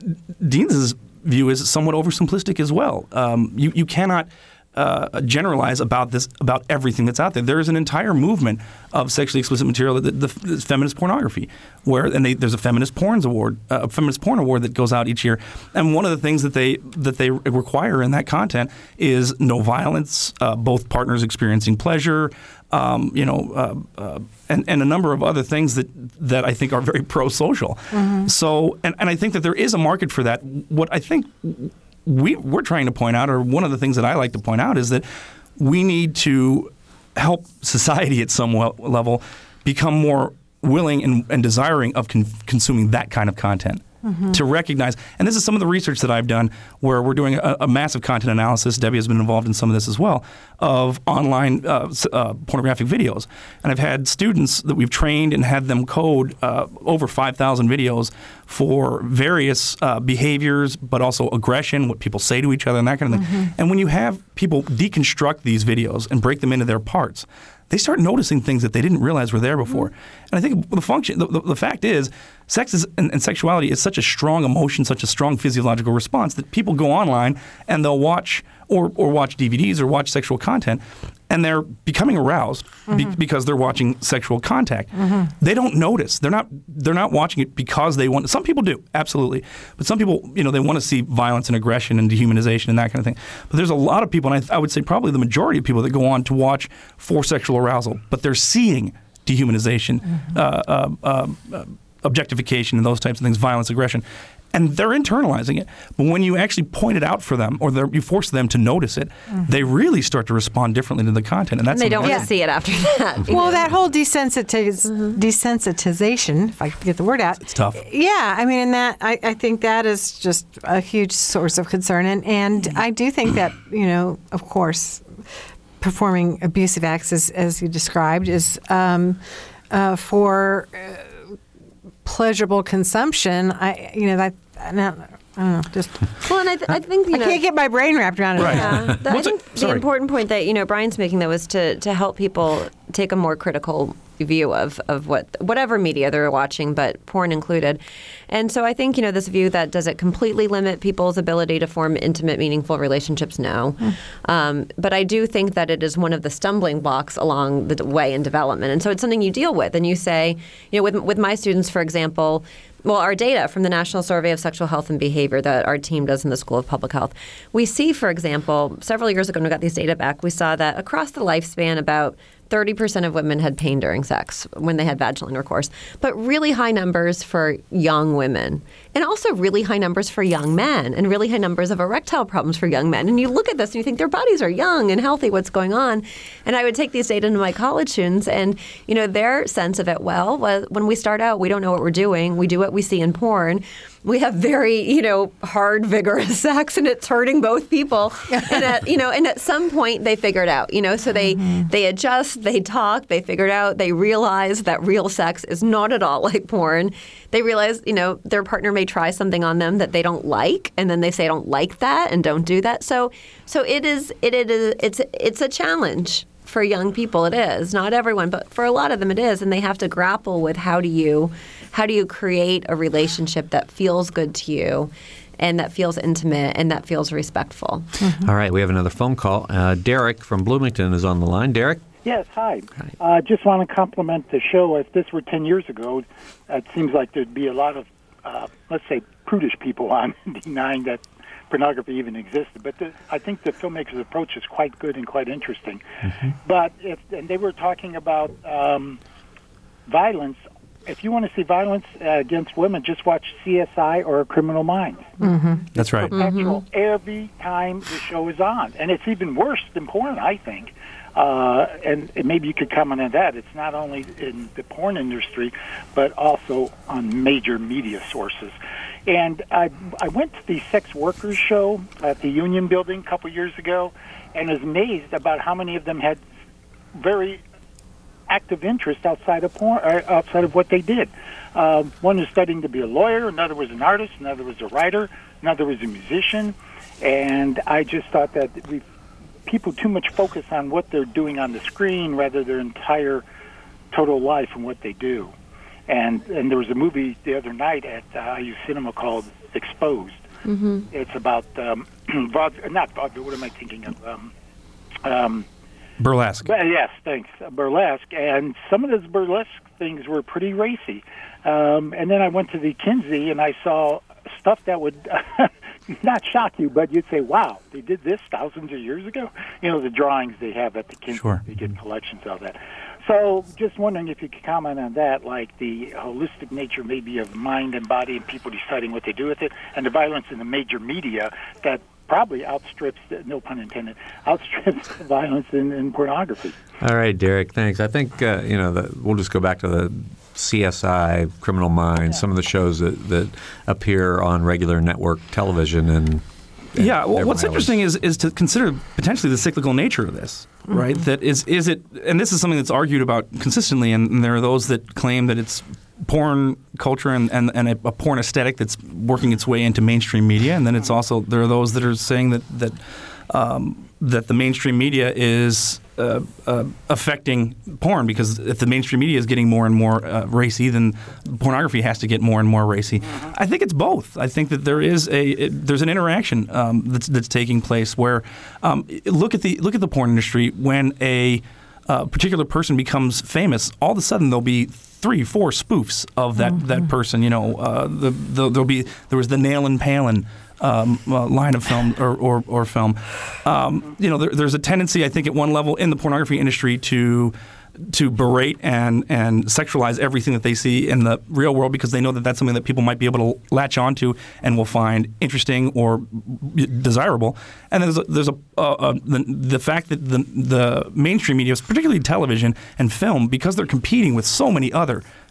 Deans's view is somewhat oversimplistic as well. Um, you you cannot uh, generalize about this about everything that's out there. There is an entire movement of sexually explicit material, the, the, the feminist pornography, where and they, there's a feminist porns award, uh, a feminist porn award that goes out each year. And one of the things that they that they require in that content is no violence, uh, both partners experiencing pleasure. Um, you know, uh, uh, and, and a number of other things that, that I think are very pro-social. Mm-hmm. So, and, and I think that there is a market for that. What I think we, we're trying to point out, or one of the things that I like to point out, is that we need to help society at some level become more willing and, and desiring of con- consuming that kind of content. Mm-hmm. To recognize, and this is some of the research that I've done where we're doing a, a massive content analysis. Debbie has been involved in some of this as well, of online uh, uh, pornographic videos. And I've had students that we've trained and had them code uh, over five thousand videos for various uh, behaviors, but also aggression, what people say to each other and that kind of thing. Mm-hmm. And when you have people deconstruct these videos and break them into their parts, they start noticing things that they didn't realize were there before. Mm-hmm. And I think the function, the, the, the fact is, sex is, and, and sexuality is such a strong emotion, such a strong physiological response that people go online and they'll watch or, or watch D V Ds or watch sexual content, and they're becoming aroused mm-hmm. be, because they're watching sexual contact. Mm-hmm. They don't notice. They're not. They're not watching it because they want. Some people do, absolutely, but some people, you know, they want to see violence and aggression and dehumanization and that kind of thing. But there's a lot of people, and I, I would say probably the majority of people that go on to watch for sexual arousal, but they're seeing dehumanization, mm-hmm. uh, uh, uh, uh, objectification, and those types of things, violence, aggression. And they're internalizing it. But when you actually point it out for them, or you force them to notice it, mm-hmm. they really start to respond differently to the content. And that's and they don't want yeah. to see it after that. Well, know? that whole desensitiz- mm-hmm. desensitization, if I can get the word out. It's tough. Yeah, I mean, and that I, I think that is just a huge source of concern. And, and mm-hmm. I do think that, you know, of course, performing abusive acts, as, as you described, is um, uh, for... Uh, pleasurable consumption, I you know that I don't know, just Well, and I, th- I think, you I know... can't get my brain wrapped around it. Right. Yeah. The- I What's think it- the sorry. important point that, you know, Brian's making, though, is to, to help people take a more critical view of, of what whatever media they're watching, but porn included. And so I think, you know, this view that does it completely limit people's ability to form intimate, meaningful relationships? No. Mm. Um, but I do think that it is one of the stumbling blocks along the way in development. And so it's something you deal with. And you say, you know, with, with my students, for example, well, our data from the National Survey of Sexual Health and Behavior that our team does in the School of Public Health, we see, for example, several years ago when we got these data back, we saw that across the lifespan, about thirty percent of women had pain during sex when they had vaginal intercourse, but really high numbers for young women, and also really high numbers for young men, and really high numbers of erectile problems for young men. And you look at this and you think their bodies are young and healthy, what's going on? And I would take these data to my college students, and you know their sense of it, well, was when we start out, we don't know what we're doing. We do what we see in porn. We have very, you know, hard, vigorous sex, and it's hurting both people. And at, you know, and at some point they figure it out, you know, so they, mm-hmm. they adjust, they talk, they figure it out, they realize that real sex is not at all like porn. They realize, you know, their partner may try something on them that they don't like, and then they say, I don't like that, and don't do that. So, so it is, it, it is, it's, it's a challenge for young people. It is, not everyone, but for a lot of them it is, and they have to grapple with how do you, how do you create a relationship that feels good to you, and that feels intimate, and that feels respectful. Mm-hmm. All right, we have another phone call. Uh, Derek from Bloomington is on the line. Derek? Yes, hi. Hi. I uh, just want to compliment the show. If this were ten years ago, it seems like there'd be a lot of, uh, let's say, prudish people on denying that pornography even existed. But the, I think the filmmaker's approach is quite good and quite interesting. Mm-hmm. But if and they were talking about um, violence. If you want to see violence uh, against women, just watch C S I or Criminal Minds. Mm-hmm. That's right. Perpetual mm-hmm. every time the show is on. And it's even worse than porn, I think. Uh, and, and maybe you could comment on that. It's not only in the porn industry, but also on major media sources. And I, I went to the sex workers show at the Union Building a couple years ago, and was amazed about how many of them had very active interest outside of porn, or outside of what they did. Um, one was studying to be a lawyer, another was an artist, another was a writer, another was a musician, and I just thought that we people too much focus on what they're doing on the screen rather than their entire total life and what they do. And and there was a movie the other night at uh, I U Cinema called Exposed. Mm-hmm. It's about um, vaud- not vaudeville. What am I thinking of? Um, um, Burlesque. But yes, thanks. Burlesque. And some of those burlesque things were pretty racy. Um, and then I went to the Kinsey, and I saw stuff that would not shock you, but you'd say, wow, they did this thousands of years ago? You know, the drawings they have at the Kinsey, sure. They get collections of that. So just wondering if you could comment on that, like the holistic nature maybe of mind and body and people deciding what they do with it, and the violence in the major media that probably outstrips, no pun intended, outstrips violence in, in pornography. All right, Derek, thanks. I think, uh, you know, the, we'll just go back to the C S I, Criminal Minds, yeah. some of the shows that, that appear on regular network television. and, and Yeah, well, what's interesting is, is to consider potentially the cyclical nature of this, mm-hmm. right? That is, is it, and this is something that's argued about consistently, and, and there are those that claim that it's porn culture and, and, and a, a porn aesthetic that's working its way into mainstream media, and then it's also there are those that are saying that that um, that the mainstream media is uh, uh, affecting porn, because if the mainstream media is getting more and more uh, racy, then pornography has to get more and more racy. Mm-hmm. I think it's both. I think that there is a it, there's an interaction um, that's that's taking place where um, look at the look at the porn industry. When a uh, particular person becomes famous, all of a sudden there'll be three, four spoofs of that, mm-hmm. that person. You know, uh, the, the, there'll be there was the Nailin' Palin um, uh, line of film or or, or film. Um, you know, there, there's a tendency, I think, at one level in the pornography industry to to berate and and sexualize everything that they see in the real world, because they know that that's something that people might be able to latch onto and will find interesting or desirable. And there's a, there's a uh, uh, the, the fact that the the mainstream media, particularly television and film, because they're competing with so many other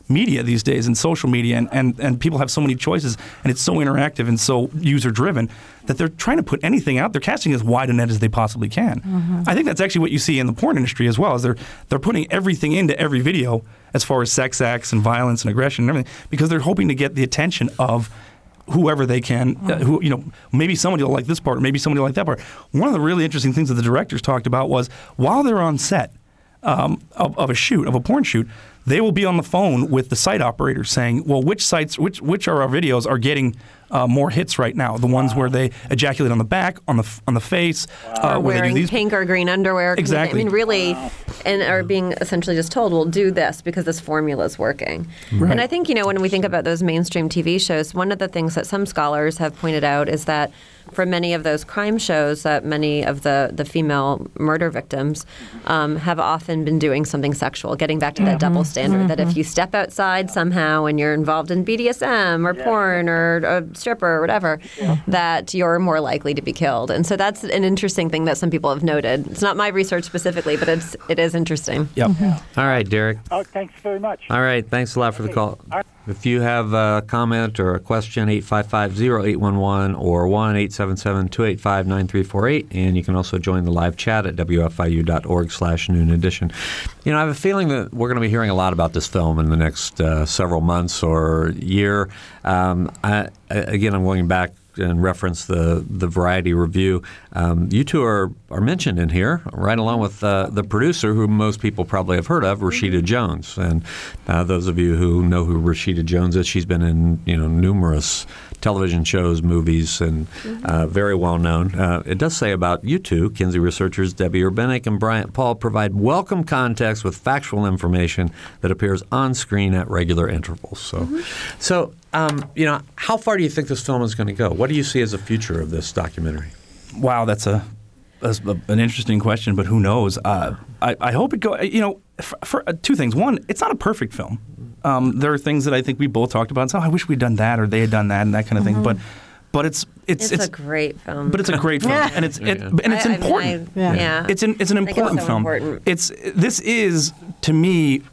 media these days and social media, and, and, and people have so many choices, and it's so interactive and so user-driven that they're trying to put anything out. They're casting as wide a net as they possibly can. Mm-hmm. I think that's actually what you see in the porn industry as well, is they're, they're putting everything into every video as far as sex acts and violence and aggression and everything, because they're hoping to get the attention of whoever they can, uh, who, you know, maybe somebody will like this part, or maybe somebody will like that part. One of the really interesting things that the directors talked about was while they're on set um, of, of a shoot, of a porn shoot, they will be on the phone with the site operators saying, well, which sites, which which of our videos are getting uh, more hits right now? The ones wow. where they ejaculate on the back, on the on the face, wow. uh, or where wearing they do these pink or green underwear. Exactly. I mean, really, wow. and are being essentially just told, well, do this because this formula is working. Right. And I think, you know, when we think about those mainstream T V shows, one of the things that some scholars have pointed out is that for many of those crime shows, that many of the, the female murder victims um, have often been doing something sexual, getting back to that mm-hmm. double standard, mm-hmm. that if you step outside somehow and you're involved in B D S M or yeah. porn or a stripper or whatever, yeah. that you're more likely to be killed. And so that's an interesting thing that some people have noted. It's not my research specifically, but it's, it is interesting. Yep. Mm-hmm. All right, Derek. Oh, thanks very much. All right. Thanks a lot for the call. If you have a comment or a question, eight five five, zero eight one one or one eight seven seven, two eight five, nine three four eight. And you can also join the live chat at W F I U dot org slash noon edition. You know, I have a feeling that we're going to be hearing a lot about this film in the next uh, several months or year. Um, I, again, I'm going back and reference the the Variety review. Um, you two are, are mentioned in here, right along with uh, the producer, who most people probably have heard of, Rashida Jones. And uh, those of you who know who Rashida Jones is, she's been in you know numerous television shows, movies, and uh, very well known. Uh, it does say about you two, Kinsey researchers Debbie Urbanek and Bryant Paul, provide welcome context with factual information that appears on screen at regular intervals. So, mm-hmm. so um, you know, how far do you think this film is going to go? What do you see as the future of this documentary? Wow, that's a, that's a an interesting question, but who knows? Uh, I, I hope it go. You know, for, for uh, two things. One, it's not a perfect film. Um, there are things that I think we both talked about. And so, oh, I wish we'd done that, or they had done that, and that kind of mm-hmm. thing. But, but it's it's it's, it's a great film. But it's a great film, and it's it, and it's I, important. I mean, I, yeah. yeah, it's an it's an important it's so film. Important. It's this is to me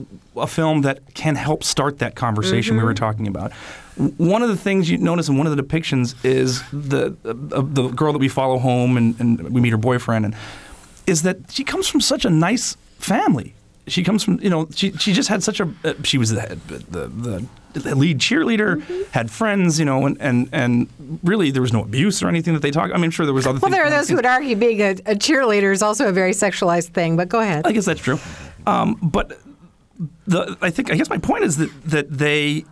a film that can help start that conversation mm-hmm. we were talking about. One of the things you notice in one of the depictions is the uh, the girl that we follow home, and, and we meet her boyfriend, and is that she comes from such a nice family. She comes from, you know, she she just had such a, uh, she was the, the, the, the lead cheerleader, mm-hmm. had friends, you know, and, and, and really there was no abuse or anything that they talked. I mean, I'm sure there was other well, things. Well, there are those who would argue being a, a cheerleader is also a very sexualized thing, but go ahead. I guess that's true. Um, but the I think, I guess my point is that, that they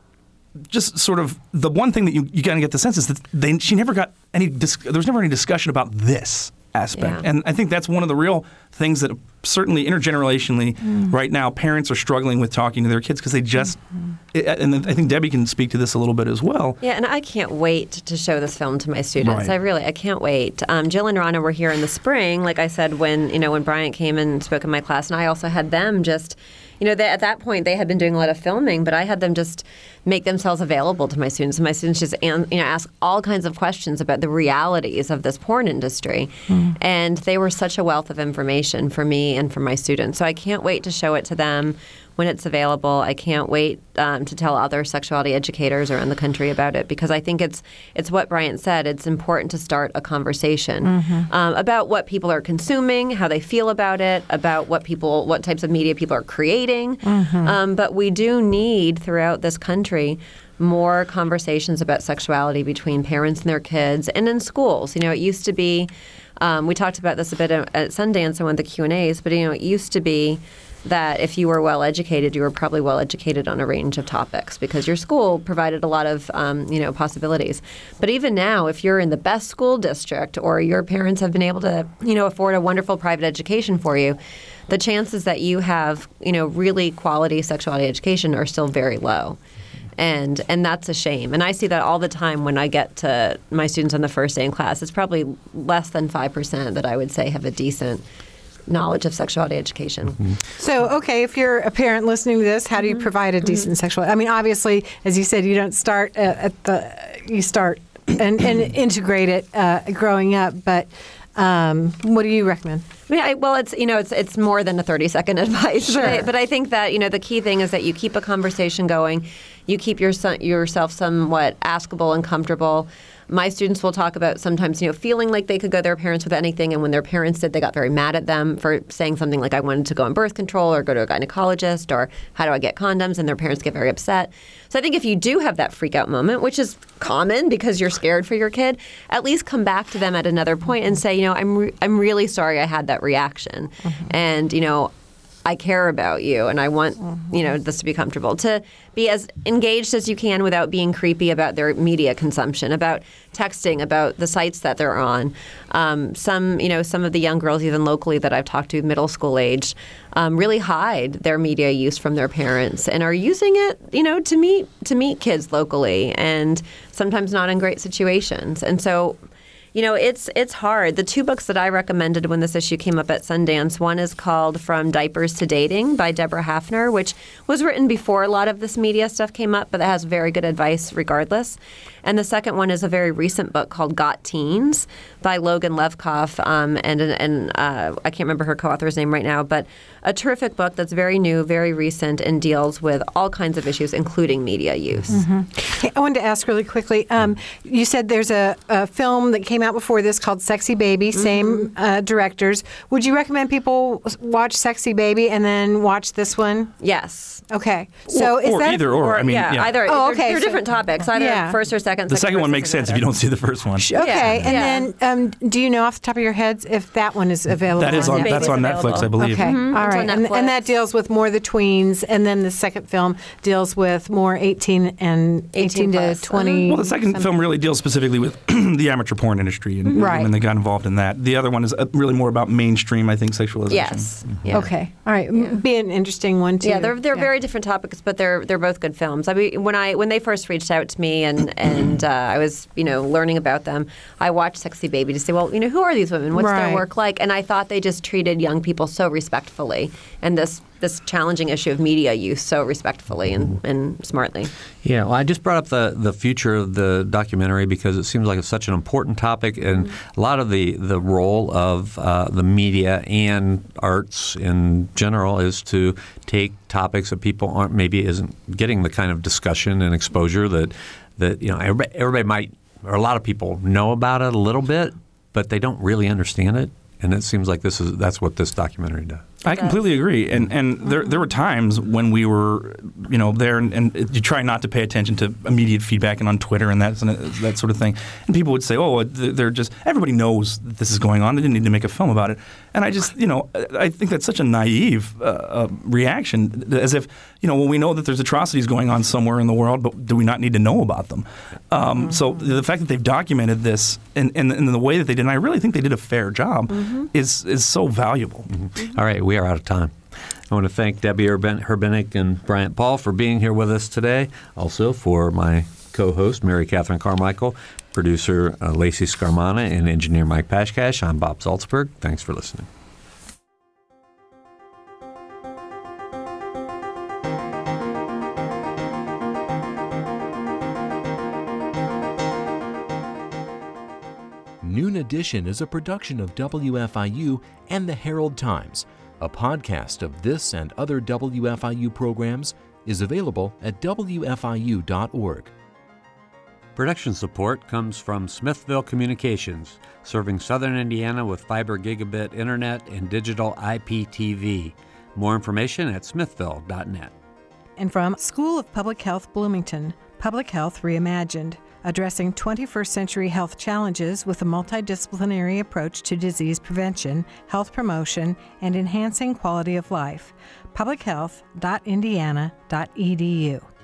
just sort of, the one thing that you, you kind of get the sense is that they, she never got any, dis, there was never any discussion about this aspect. Yeah. And I think that's one of the real things that certainly intergenerationally mm. right now parents are struggling with talking to their kids because they just mm-hmm. it, and I think Debbie can speak to this a little bit as well. Yeah, and I can't wait to show this film to my students. Right. I really I can't wait. Um, Jill and Rana were here in the spring, like I said, when you know when Bryant came and spoke in my class, and I also had them just you know, they, at that point, they had been doing a lot of filming, but I had them just make themselves available to my students. And my students just you know, ask all kinds of questions about the realities of this porn industry. Mm. And they were such a wealth of information for me and for my students. So I can't wait to show it to them when it's available. I can't wait um, to tell other sexuality educators around the country about it, because I think it's it's what Bryant said. It's important to start a conversation mm-hmm. um, about what people are consuming, how they feel about it, about what people, what types of media people are creating. Mm-hmm. Um, but we do need throughout this country more conversations about sexuality between parents and their kids, and in schools. You know, it used to be. Um, we talked about this a bit at Sundance in one of the Q and A's, but you know, it used to be that if you were well educated, you were probably well educated on a range of topics because your school provided a lot of um, you know possibilities. But even now, if you're in the best school district or your parents have been able to you know afford a wonderful private education for you, the chances that you have you know really quality sexuality education are still very low. And and that's a shame. And I see that all the time when I get to my students on the first day in class. It's probably less than five percent that I would say have a decent knowledge of sexuality education. Mm-hmm. So, okay, if you're a parent listening to this, how do you mm-hmm. provide a decent mm-hmm. sexual? I mean, obviously, as you said, you don't start at the, you start and, and integrate it uh, growing up, but Um, what do you recommend? I mean, I, well, it's you know, it's it's more than a thirty second advice. Sure. But I, but I think that you know the key thing is that you keep a conversation going, you keep your yourself somewhat askable and comfortable. My students will talk about sometimes, you know, feeling like they could go to their parents with anything, and when their parents did, they got very mad at them for saying something like, I wanted to go on birth control or go to a gynecologist or how do I get condoms, and their parents get very upset. So I think if you do have that freak out moment, which is common because you're scared for your kid, at least come back to them at another point and say, you know, I'm re- I'm really sorry I had that reaction. Mm-hmm. And, you know, I care about you and I want, you know, this to be comfortable. To be as engaged as you can without being creepy about their media consumption, about texting, about the sites that they're on. Um, some, you know, some of the young girls, even locally that I've talked to, middle school age, um, really hide their media use from their parents and are using it, you know, to meet to meet kids locally and sometimes not in great situations. And so, you know, it's it's hard. The two books that I recommended when this issue came up at Sundance, one is called From Diapers to Dating by Deborah Hafner, which was written before a lot of this media stuff came up, but it has very good advice regardless. And the second one is a very recent book called Got Teens by Logan Levkoff, um, and, and uh, I can't remember her co-author's name right now, but a terrific book that's very new, very recent, and deals with all kinds of issues, including media use. Mm-hmm. Hey, I wanted to ask really quickly, um, you said there's a, a film that came out before this called Sexy Baby, same mm-hmm. uh, directors. Would you recommend people watch Sexy Baby and then watch this one? Yes. Okay. So or, is or that either or? I mean, yeah, yeah. either. Oh, they're, okay. They're So- different topics, either yeah. first or second. The second one versus makes sense if another. you don't see the first one. Okay, Yeah. and Yeah. then um, do you know off the top of your heads if that one is available? That is on. Baby's That's on available. Netflix, I believe. Okay, Mhm. all It's right, on and, and that Netflix. deals with more the tweens, and then the second film deals with more eighteen and eighteen, eighteen to plus. twenty. Well, the second film really deals specifically with the amateur porn industry and Right. when they got involved in that. The other one is uh, really more about mainstream, I think, sexualization. Yes. Yeah. Okay, all right, M be an interesting one too. Yeah, they're they're Yeah. very different topics, but they're they're both good films. I mean, when I when they first reached out to me and and uh, I was you know learning about them, I watched Sexy Baby to say, well, you know, who are these women? What's Right. their work like? And I thought they just treated young people so respectfully, and this this challenging issue of media use so respectfully and, and smartly. Yeah, well, I just brought up the, the future of the documentary because it seems like it's such an important topic, and mm-hmm. a lot of the, the role of uh, the media and arts in general is to take topics that people aren't maybe isn't getting the kind of discussion and exposure that that you know everybody, everybody might or a lot of people know about it a little bit, but they don't really understand it, and it seems like this is that's what this documentary does. I completely agree, and and there there were times when we were, you know, there, and, and you try not to pay attention to immediate feedback and on Twitter and that that sort of thing, and people would say, oh, they're just everybody knows that this is going on. They didn't need to make a film about it, and I just, you know, I think that's such a naive uh, uh, reaction, as if, you know, well, we know that there's atrocities going on somewhere in the world, but do we not need to know about them? Um, mm-hmm. So the fact that they've documented this in, in, in the way that they did, and I really think they did a fair job, mm-hmm. is is so valuable. Mm-hmm. All right. We are out of time. I want to thank Debbie Herben- Herbenick and Bryant Paul for being here with us today. Also for my co-host, Mary Catherine Carmichael, producer uh, Lacey Scarmana, and engineer Mike Pashkash. I'm Bob Salzberg. Thanks for listening. Noon Edition is a production of W F I U and the Herald Times. A podcast of this and other W F I U programs is available at W F I U dot org. Production support comes from Smithville Communications, serving southern Indiana with fiber gigabit internet and digital I P T V. More information at smithville dot net. And from School of Public Health Bloomington, Public Health Reimagined, addressing twenty-first century health challenges with a multidisciplinary approach to disease prevention, health promotion, and enhancing quality of life. public health dot indiana dot e d u.